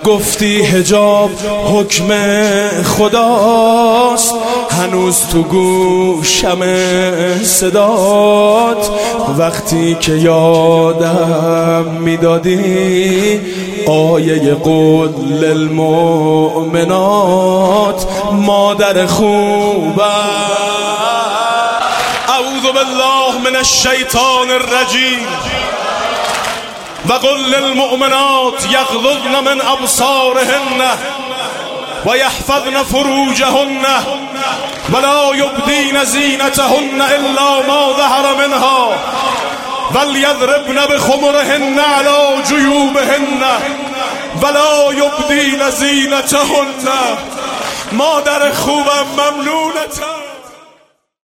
گفتی حجاب حکم خداست، هنوز تو گوشم صدات. وقتی که یادم میدادی آیه قل للمؤمنات، مادر خوبم. اعوذ بالله من الشیطان الرجیم. وقل للمؤمنات یغضضن من ابصارهن ويحفظن فروجهن ولا يبدين زينتهن الا ما ظهر منها وليضربن بخمرهن على جيوبهن ولا يبدين زينتهن. مادر خوبم ممنونتم.